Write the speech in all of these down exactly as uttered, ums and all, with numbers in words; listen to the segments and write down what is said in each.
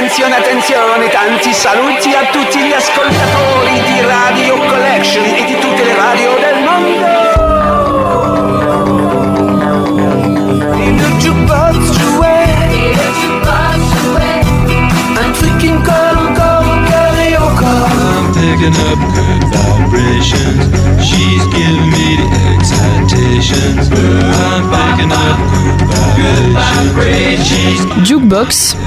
attenzione, attenzione, tanti saluti a tutti gli ascoltatori di Radio Collection e di tutte le radio del mondo. In the jukebox away, I'm thinking go, go, karaoke. I'm picking up good vibrations. She's giving me the excitations. I'm picking up good vibrations. Jukebox.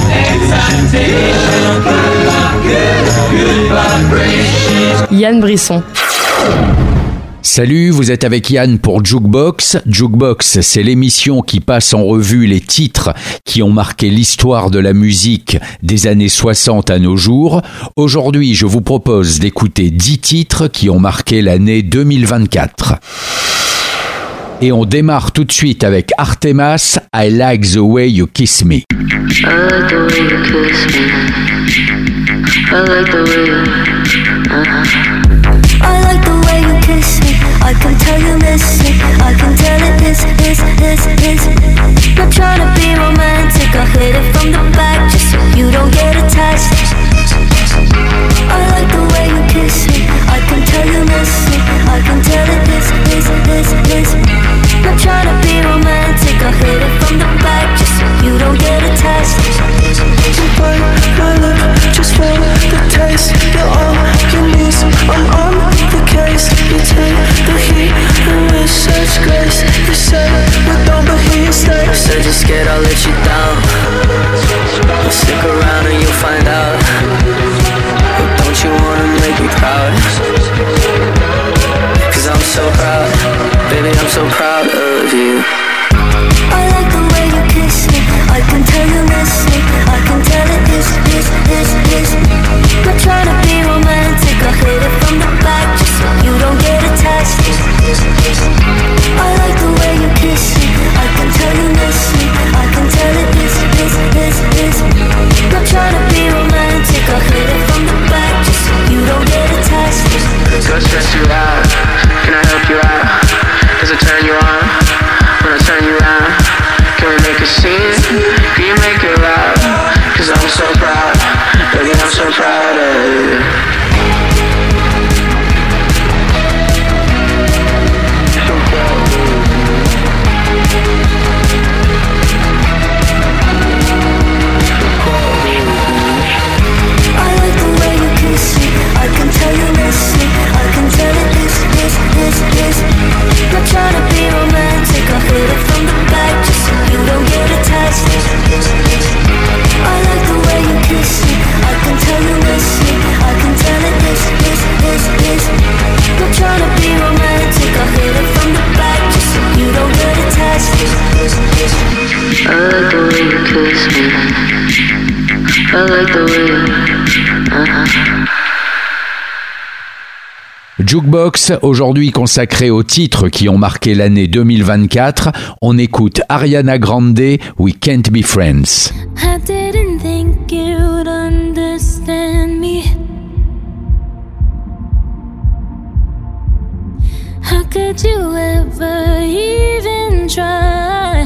Yann Brisson. Salut, vous êtes avec Yann pour Jukebox. Jukebox, c'est l'émission qui passe en revue les titres qui ont marqué l'histoire de la musique des années soixante à nos jours. Aujourd'hui, je vous propose d'écouter dix titres qui ont marqué l'année deux mille vingt-quatre. Et on démarre tout de suite avec Artemas, I Like the Way You Kiss Me. I like the way you kiss me. I like the way you, uh-huh. I like the way you kiss me. I can tell you miss it. I can tell it is, is, is, is. Not trying to be romantic. I hit it from the back just so you don't get attached. I like the way you kiss me. I can tell you miss it. I can tell it is, is, is, is. Not trying to be romantic. I hit it from the back just so you don't get attached. You bite my lip just for the taste. You're all you need, I'm on the case. You take the heat and with such grace. You say we're done but here you stay. You said you're scared I'll let you down. Well, stick around and you'll find out. But don't you wanna make me proud? Cause I'm so proud, baby, I'm so proud of you. I like the way you kiss me. I can tell you miss me. I can tell it is, is, is, is. Not trying to be romantic. I hit it from the back just so you don't get attached. I like the way you kiss me. I can tell you miss me. I can tell it is, is, is, is. Not trying to be romantic. I hit it from the back just so you don't get attached. Go stress you out. Can I help you out? Does it turn you on? When I turn you around, can we make a scene? Can you make it loud? Cause I'm so proud, baby, I'm so proud of you. I like the way you kiss me. I can tell you miss me. I can tell it is, is, is, is. Not trying to be romantic. I hit it from the back just so you don't get attached. I like the way you kiss me. I can tell you miss me. I can tell it is, is, is, is. Not trying to be romantic. I hit it from the back just so you don't get attached. I like the way you kiss me. I like the way you, uh-huh. Jukebox, aujourd'hui consacré aux titres qui ont marqué l'année deux mille vingt-quatre, on écoute Ariana Grande, We Can't Be Friends. I didn't think you'd understand me. How could you ever even try?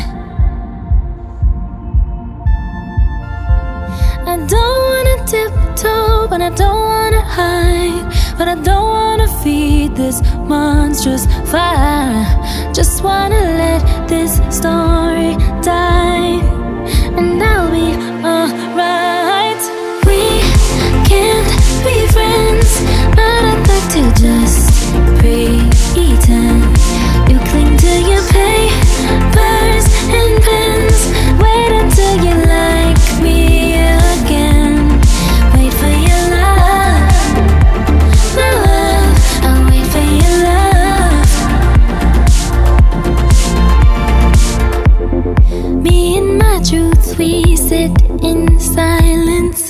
I don't wanna tiptoe, but I don't wanna hide. But I don't wanna feed this monstrous fire. Just wanna let this story die, and I'll be alright. We can't be friends, but I'd like to just pretend. You cling to your papers and pens. Wait until you like me again. Wait for your love. I'll wait for your love. Me and my truth, we sit in silence.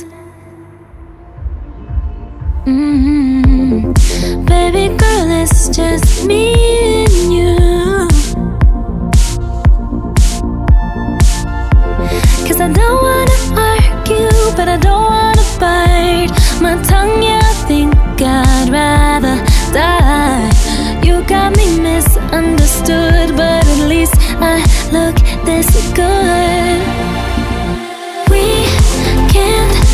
Mm-hmm. Baby girl, it's just me and you. Cause I don't wanna argue, but I don't wanna bite my tongue, yeah, I think I'd rather die. You got me misunderstood, but at least I look this good. We can't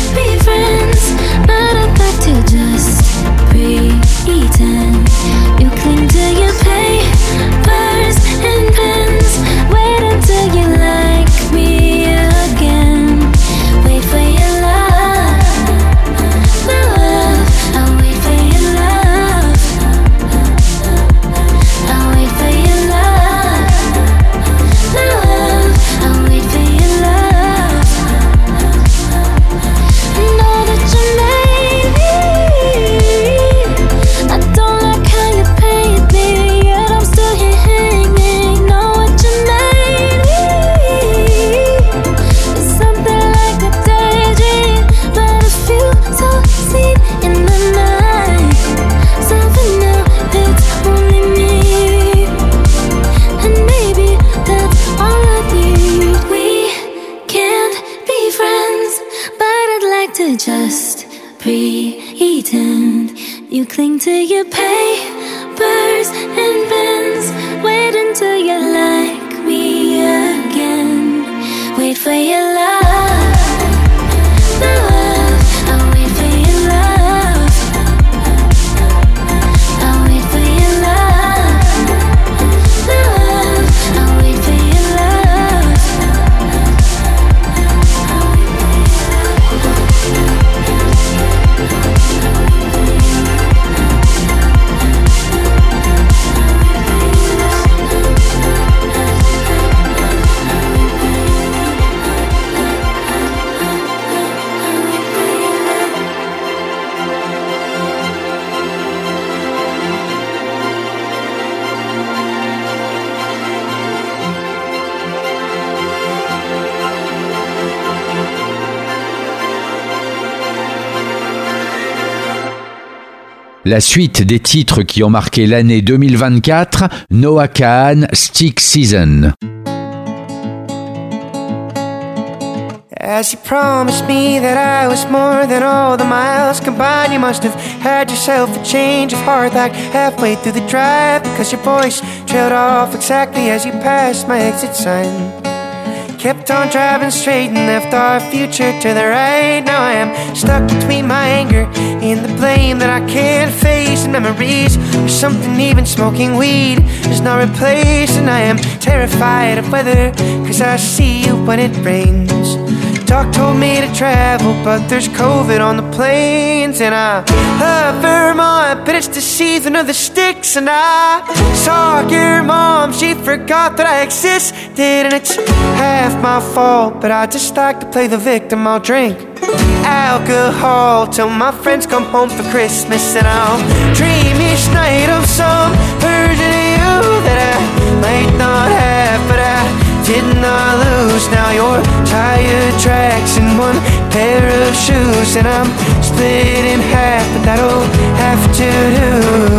eaten. You cling to your papers and pens. Wait until you like me again. Wait for your love, love. I'll wait for your love. I'll wait for your love, love. I'll wait for your love. Know that you made me. I don't like how you paint me, yet I'm still here hanging. Know what you made me. It's something like a daydream, but a few so seen in the night. Something now, it's only me, and maybe that's all I need. We can't be friends, but I'd like to just pretend. You cling to your papers and pens. Wait until you like me again. Wait for your love, love. I'll wait for your love. I'll wait for your love, love. I'll wait for your love. I'll wait for your La suite des titres qui ont marqué l'année deux mille vingt-quatre, Noah Kahan, Stick Season. As you promised me that I was more than all the miles combined, you must have had yourself a change of heart like halfway through the drive, because your voice trailed off exactly as you passed my exit sign. Kept on driving straight and left our future to the right. Now I am stuck between my anger and the blame that I can't face, and memories of something even smoking weed is not replaced. And I am terrified of weather, cause I see you when it rains. Doc told me to travel, but there's COVID on the planes. And I love Vermont, but it's the season of the sticks. And I saw your mom, she forgot that I existed. And it's half my fault, but I just like to play the victim. I'll drink alcohol till my friends come home for Christmas, and I'll dream each night of some version of you that I might not have, but I did not lose. Now you're tire tracks and one pair of shoes, and I'm split in half, but that'll have to do.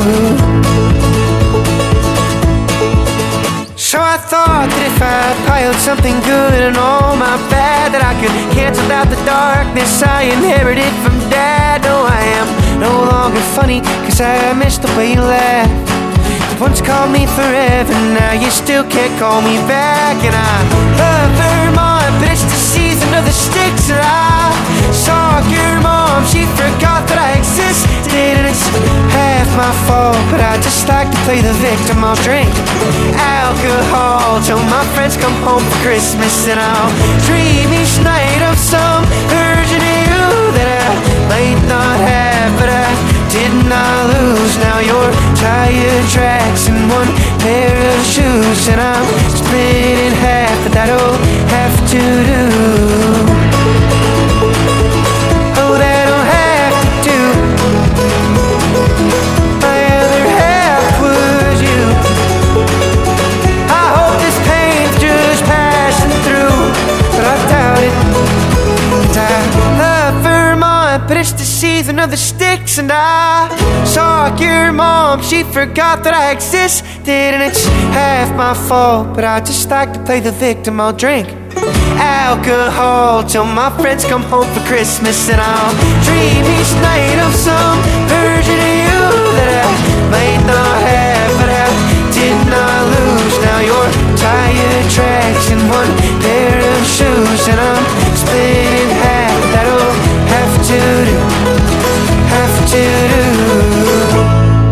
So I thought that if I piled something good and all my bad, that I could cancel out the darkness I inherited from Dad. No, I am no longer funny, cause I miss the way you laugh. You once called me forever, now you still can't call me back. And I love Vermont, but it's the season of the sticks. And I saw your mom, she forgot that I existed. And it's half my fault, but I just like to play the victim. I'll drink alcohol till my friends come home for Christmas, and I'll dream each night of some version of you that I might not have, but I did not lose. Now you're tire tracks and one pair of shoes, and I'm split in half, but that'll have to do. Oh, that'll have to do. My other half was you. I hope this pain's just passing through, but I doubt it. And I love Vermont, but it's the season of the sticks. And I saw your mom, she forgot that I existed. And it's half my fault, but I just like to play the victim. I'll drink alcohol till my friends come home for Christmas, and I'll dream each night of some version of you that I might not have, but I did not lose. Now you're tire tracks and one pair of shoes, and I'm split in half. That'll have to do, have to do.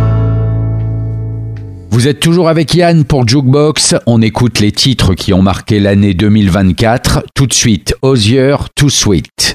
Vous êtes toujours avec Yann pour Jukebox. On écoute les titres qui ont marqué l'année deux mille vingt-quatre. Tout de suite, Hozier, Too Sweet.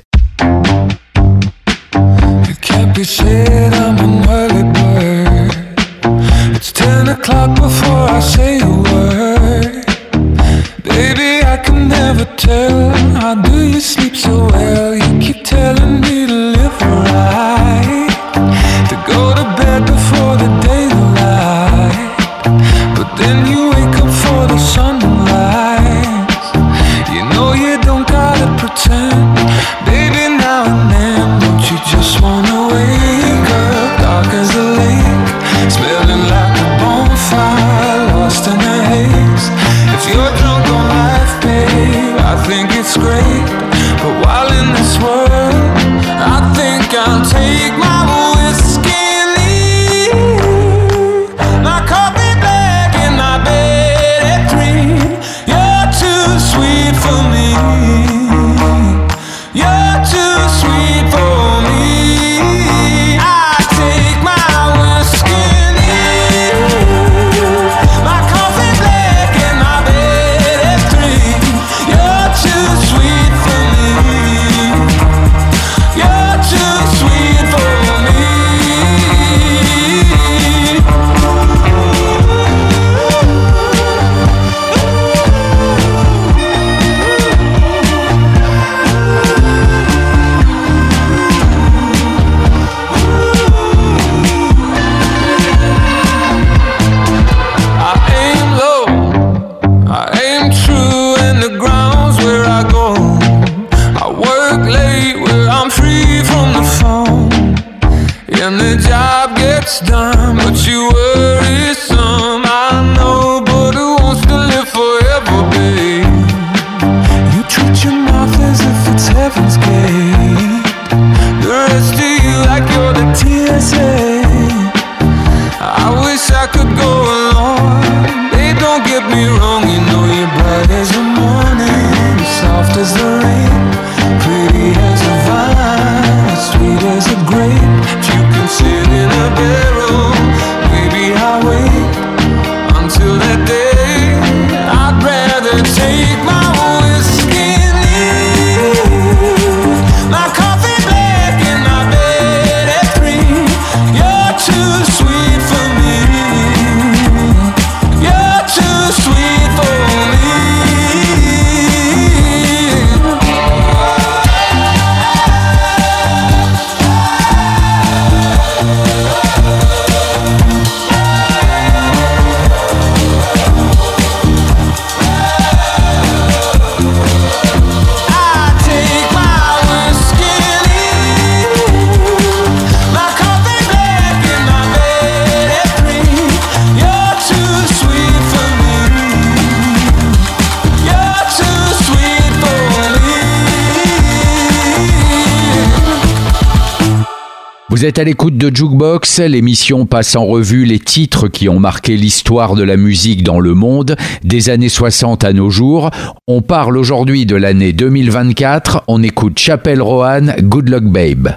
It's ten o'clock before I say a word. Baby, I can never tell. How do you sleep so well? You keep telling me to live right, to go to bed before the daylight. But then you wake up for the sunrise. You know you don't gotta pretend. Baby, now and then, don't you just wanna wake up dark as a lake, smelling like a bonfire, lost in the haze. If you're drunk on life, babe, I think it's great. But while in this world, I think I'll take my whiskey and leave. My coffee black and my bed at three. You're too sweet for me. You're too sweet for me. I take my whiskey and leave. My coffee black and my bed at three. You're too sweet for me. You're too sweet for me. I aim low, I aim true, and the ground's where I go. I work late where I'm free from the phone, and the job gets done, but you worry some. I know, but who wants to live forever, babe? You treat your mouth as if it's heaven's gate. The rest of you like you're the T S A. I wish I could go along. Babe, don't get me wrong, you know you're bright as the morning, soft as the rain, pretty as a vine, sweet as a grape. If you can sit in a barrel, maybe I'll wait until that day. I'd rather take my whiskey and leave. My coffee black and my bed at three. You're too sweet for me. You're too sweet for me. I take my whiskey and leave. My coffee black and my bed at three. You're too sweet for me. You're too sweet for me. Vous êtes à l'écoute de Jukebox, l'émission passe en revue les titres qui ont marqué l'histoire de la musique dans le monde, des années soixante à nos jours. On parle aujourd'hui de l'année deux mille vingt-quatre, on écoute Chappell Roan, Good Luck Babe.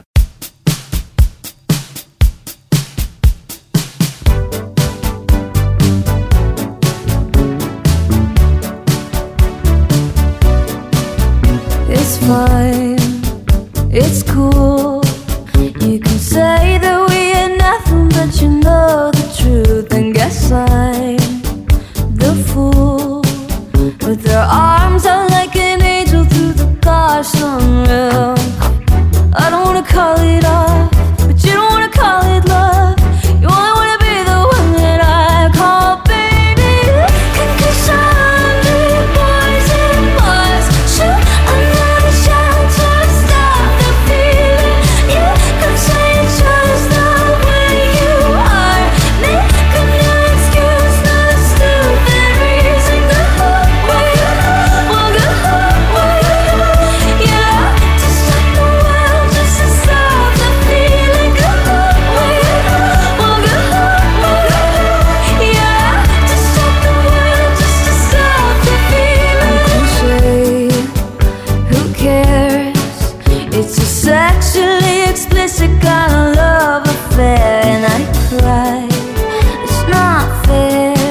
It's fine, it's cool. You can say that we ain't nothing, but you know the truth. And guess I'm the fool. With their arms out like an angel through the car sunroof. I don't wanna call it off, but you don't wanna call it love. You only wanna be the one that I call baby. Cause I'm the boys and boys. Shoot another shot to stop the feeling. You could say it's just the way you are. Make a new excuse, not a stupid reason. Go away, well, go away. Yeah, to stop the world, just to stop the feeling. Go away, well, go away. Yeah, to stop the world, just to stop the feeling. Cliche, who cares? It's a sexually explicit kind of love affair, and I cry. It's not fair.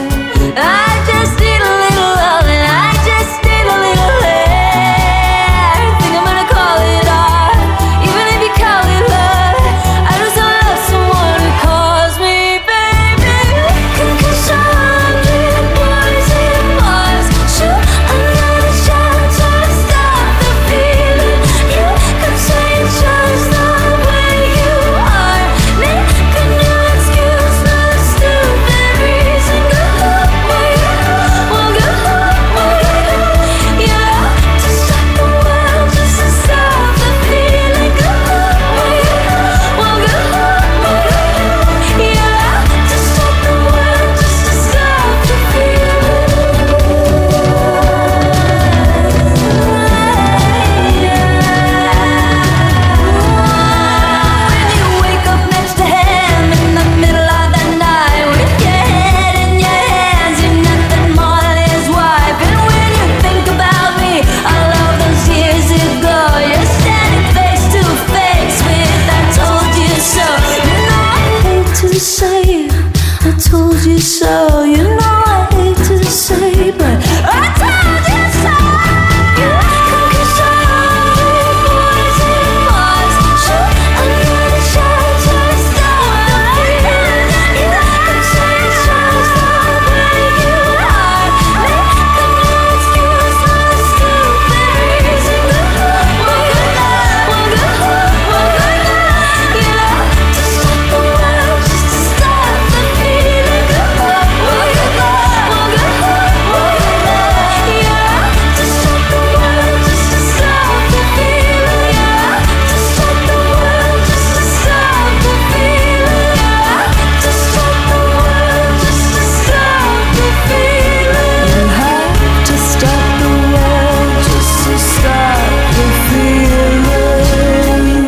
you so. You know I hate to say, but I told you so. You can kiss all boys and boys. Shoot another shot to stop the feeling. You can say it's just the way you are. Make up no excuse for a stupid reason. One good night, one good night, one good night. You know, to stop the world, just to stop the feeling. One good night, one good night, one good night. You know, to stop the world, just to stop the feeling. Yeah, to stop the world, just to stop the feeling. Yeah, to stop the world, just to stop the feeling. You have to stop the world just to stop the feeling.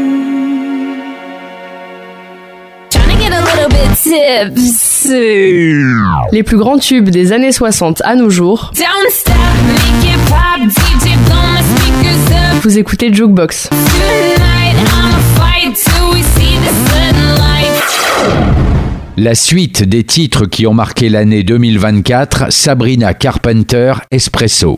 Trying to get a little bit tipsy. Les plus grands tubes des années soixante à nos jours. Don't stop, make it pop, D J blow my speakers up. Vous écoutez Jukebox. Tonight I'ma fight till we see the sunlight. La suite des titres qui ont marqué l'année deux mille vingt-quatre, Sabrina Carpenter, Espresso.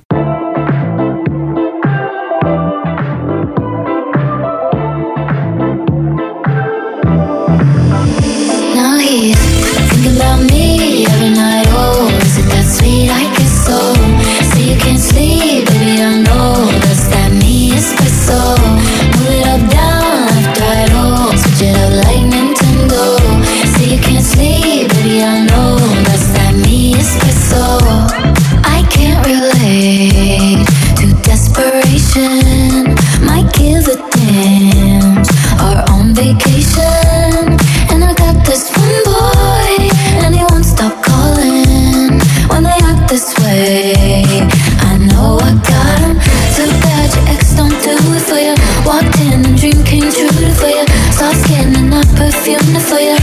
Now he's thinking about me every night. Oh, is it that sweet? I guess so. Say you can't sleep, baby, I know that's that me espresso. Move it up, down, left, right, oh, switch it up like Nintendo. Say you can't sleep, baby, I know that's that me espresso. I can't relate to desperation. Might give a damn. Are on vacation. And I got this one boy, and he won't stop calling when they act this way. I know I got him. Too bad your ex don't do it for you. Walked in and dream came true for you. Saw skin and not perfume for you.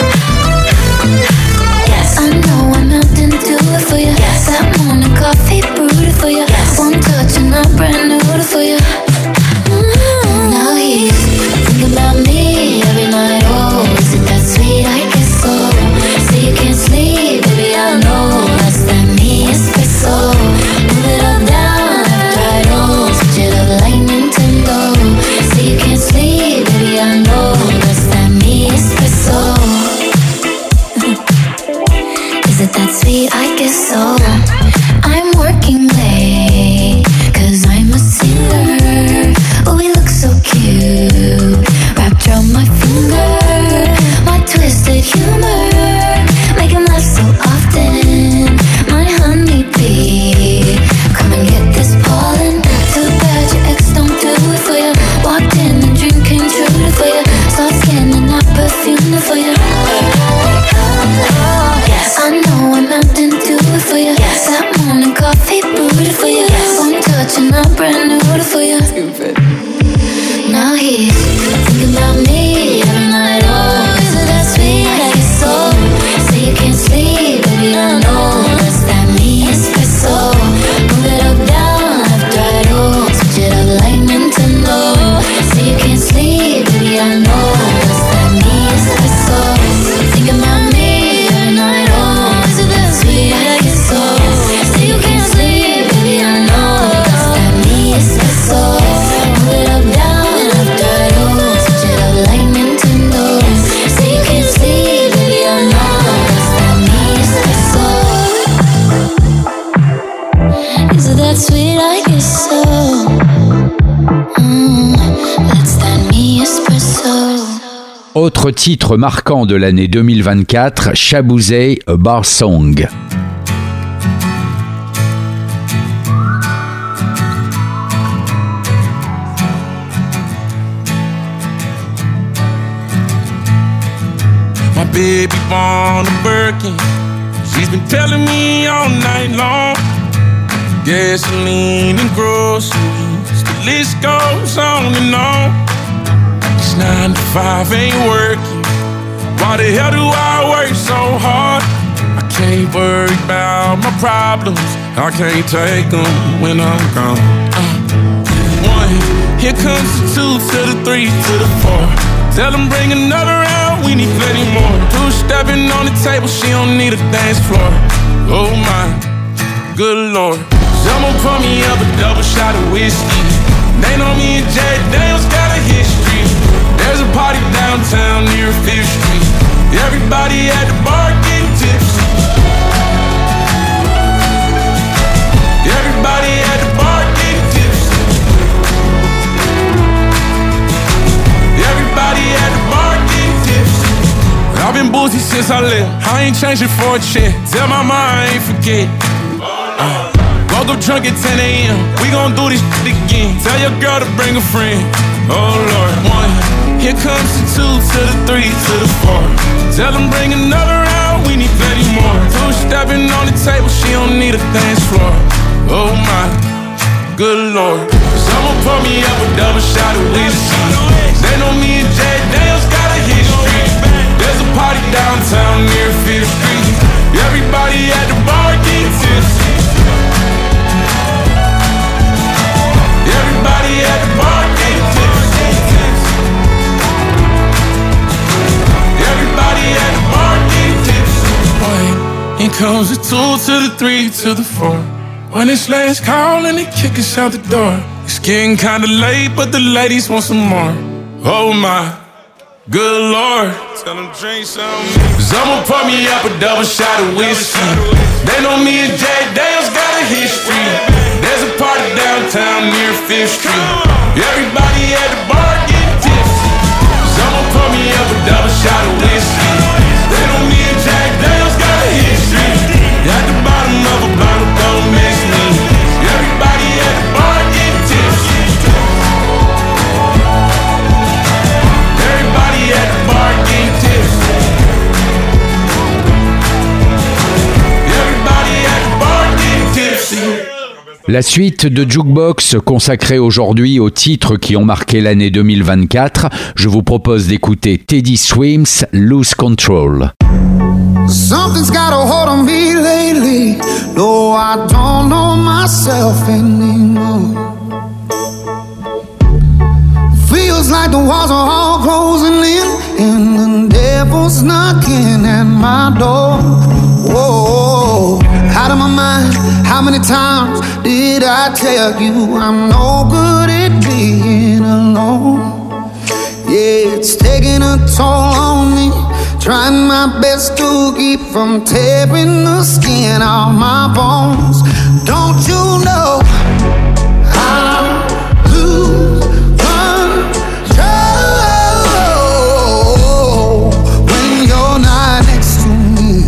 Yes, I know I'm out and do it for you. Yes, that morning coffee brewed for you. Yes, one touch and I'm brand new for you. Mm-hmm. Now he's thinking about me every night. Oh, is it that sweet? I guess so. Say you can't sleep, baby, I know that's that me espresso. Move it up, down, left, right, oh, switch it up like Nintendo. Say you can't sleep, baby, I know that's that me espresso. Is it that sweet? I guess so. I'm working late, cause I'm a singer. Oh, we look so cute, wrapped around my finger. My twisted humor, make him laugh so often. My honeybee, come and get this pollen. Too bad your ex don't do it for you. Walked in and dream came true for you. Soft skin and not perfume for you. Yes, I know I'm out and do it for you. Yes, that morning coffee brewed for you. Yes, one touch and I'm brand new for you. Stupid. Now he's thinking about me every night. Oh, is it that sweet? I guess so. Say you can't sleep, baby, I know that's that me espresso. Move it up, down, left, right, oh, switch it up like Nintendo. Say you can't sleep, baby, I know that's that me espresso. Thinking about me every night. Oh, is it that sweet? I guess so. Say you can't sleep, baby, I know that's that me espresso. Move it up, down, left, right, oh, switch it up like Nintendo. Say you can't sleep, baby, I know that's that me espresso. Is it that sweet? I guess so. Mm, that's that me espresso. Autre titre marquant de l'année deux mille vingt-quatre, Shaboozey, A Bar Song. My baby born a Birkin. She's been telling me all night long. Gasoline and groceries, the list goes on and on. This nine to five ain't working. Why the hell do I work so hard? I can't worry about my problems. I can't take them when I'm gone. Uh, one, here comes the two to the three to the four. Tell them bring another round, we need plenty more. Two-stepping on the table, she don't need a dance floor. Oh my, good Lord. Someone pour me up a double shot of whiskey. They know me and Jay Daniels got a history. There's a party downtown near Fifth Street. Everybody at the bar getting tipsy. Everybody at the bar getting tipsy. Everybody at the bar getting tipsy. I've been boozy since I left. I ain't changing for a check. Tell my mom I ain't forget. Uh, woke up drunk at ten a.m. We gon' do this shit again. Tell your girl to bring a friend. Oh Lord, one. Here comes the two to the three to the four. Tell them bring another round, we need plenty more. Two-stepping on the table, she don't need a dance floor. Oh my, good Lord. Someone pour me up a double shot of whiskey. They know me and Jay Daniels got a history. There's a party downtown near Fifth Street. Everybody at the bar getting tipsy. Everybody at the bar getting tipsy. Everybody at the bar getting tipsy. Wait, here comes the two to the three to the four. When it's last call and they kick us out the door. It's getting kinda late, but the ladies want some more. Oh my, good Lord. Tell them drink some. Someone pour me up a double shot of whiskey. They know me and Jay Daniels got a history. There's a party downtown near Fifth Street. Everybody at the bar getting tipsy. Someone pour me up a double shot of whiskey. They know me and Jay Daniels got a history. At the bottom of a bottle, don't miss me. Everybody at the bar getting tipsy. Everybody at the bar getting tipsy. Everybody at the bar getting tipsy. La suite de Jukebox consacrée aujourd'hui aux titres qui ont marqué l'année deux mille vingt-quatre. Je vous propose d'écouter Teddy Swims, Lose Control. Something's got a hold on me lately. No, I don't know myself anymore. Feels like the walls are all closing in and the devil's knocking at my door. Whoa, out of my mind. How many times did I tell you I'm no good at being alone? Yeah, it's taking a toll on me. Trying my best to keep from tearing the skin off my bones. Don't you know I lose control when you're not next to me?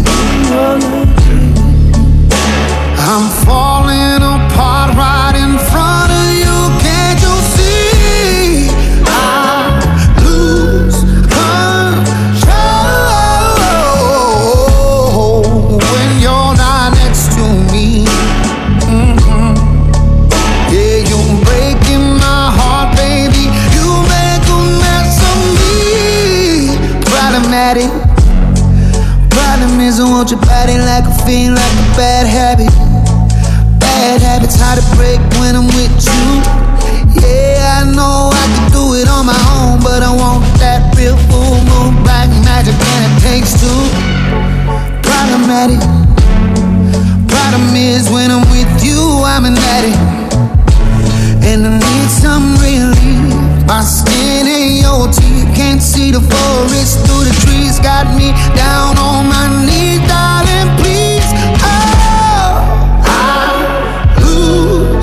I'm falling apart right in front of you. Can't you see? I lose control when you're not next to me. Mm-hmm. Yeah, you're breaking my heart, baby. You make a mess of me. Problematic. Problem is I want your body like a fiend, like a bad habit. Bad habits hard to break when I'm with you. Yeah, I know I can do it on my own, but I want that real full moon black magic, and it takes two. Problematic. Problem is when I'm with you, I'm an addict, and I need some relief. My skin and your teeth, can't see the forest through the trees. Got me down on my knees, darling, please. Oh, I lose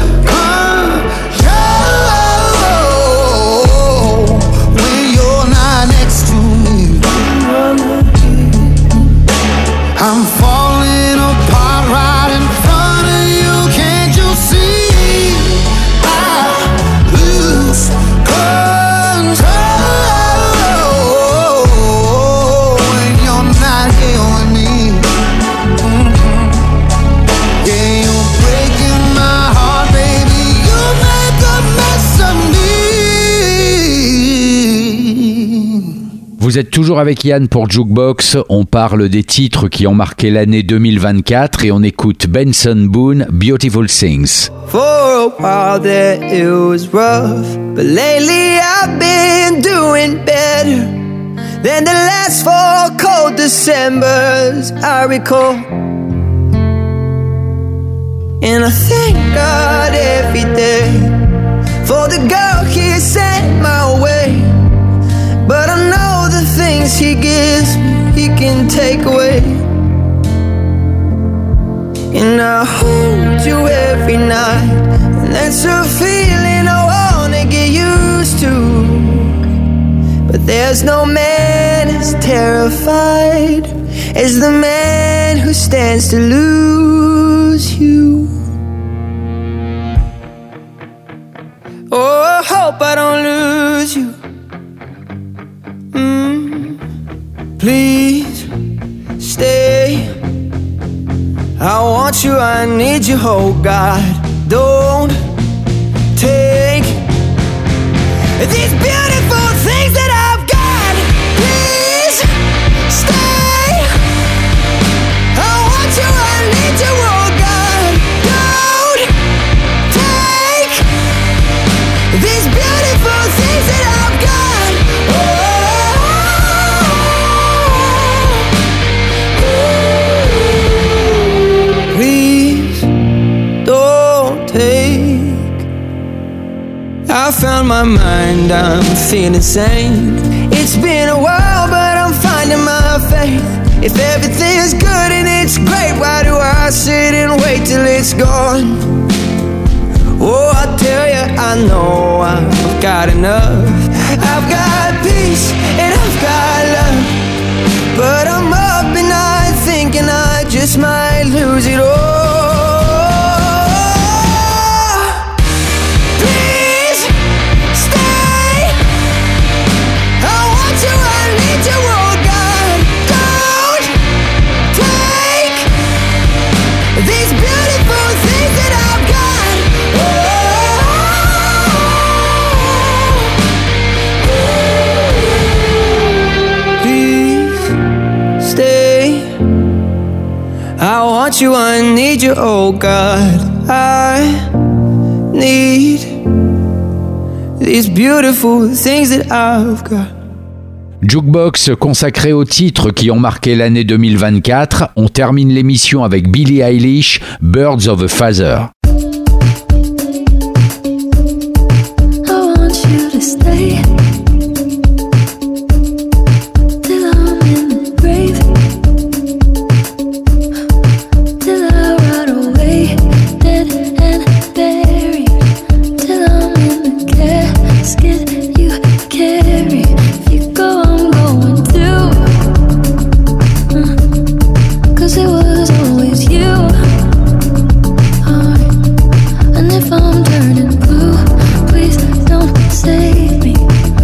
control when you're not next to me. I'm falling apart right in front of you. Can't you see? I lose control when you're not here with me. Mm-hmm. Yeah, you're breaking my heart, baby. You make a mess of me. Vous êtes toujours avec Yann pour Jukebox. On parle des titres qui ont marqué l'année deux mille vingt-quatre et on écoute Benson Boone, Beautiful Things. For a while there it was rough, but lately I've been doing better. than the last four cold Decembers I recall. And I thank God every day for the girl He sent my way. But I know the things He gives me, He can take away. And I hold you every night, and that's a feeling I wanna get used to. But there's no man as terrified as the man who stands to lose you. Oh, I hope I don't lose you. Mm. Please stay. I want you, I need you, oh God. Don't take these beautiful things that I've got. Please stay. I want you, I need you, oh God. Don't take these beautiful things that I've got. Oh, please don't take. I found my mind, I'm feeling sane. It's been a while, but I'm finding my faith. If everything's good and it's great, why do I sit and wait till it's gone? Oh, I tell you, I know I've got enough. I've got peace and I've got love, but I'm up and night thinking I just might lose it all. I want you, I need you, oh God. I need these beautiful things that I've got. Jukebox consacré aux titres qui ont marqué l'année deux mille vingt-quatre. On termine l'émission avec Billie Eilish, Birds of a Feather. I want you to stay. I'm turning blue, please don't save me.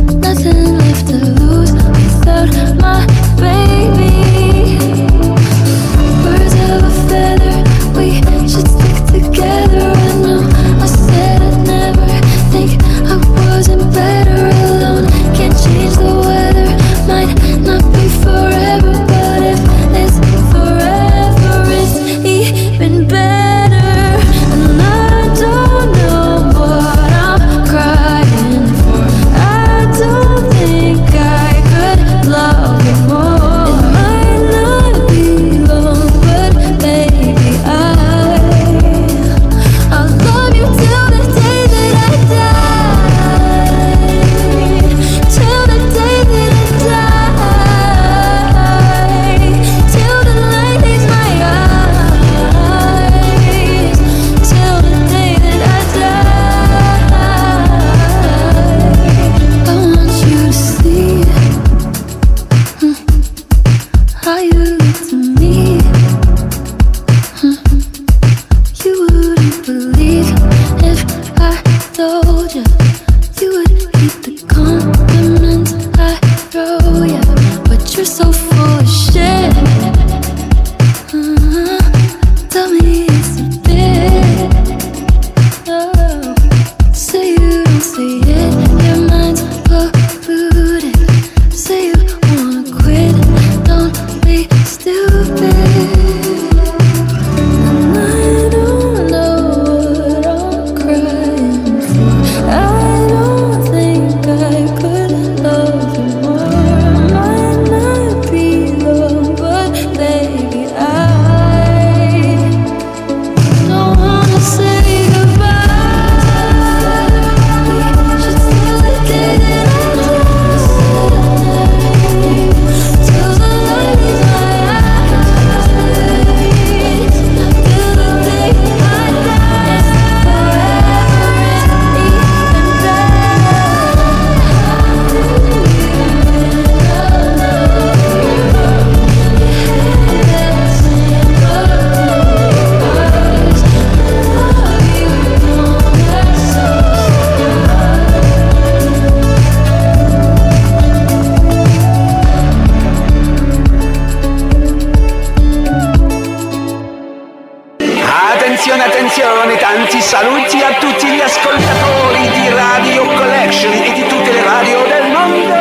saluti a tutti gli ascoltatori di Radio Collection e di tutte le radio del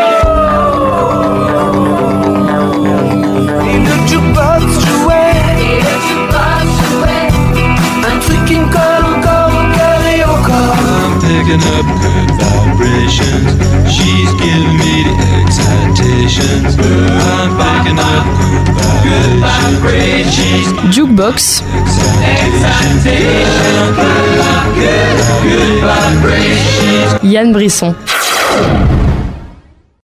mondo. Il jukebox jouait, un truc qui me colle encore au cœur et au corps. I'm picking up good vibrations. She's giving me the excitations. I'm picking up good vibrations. Jukebox. Yann Brisson.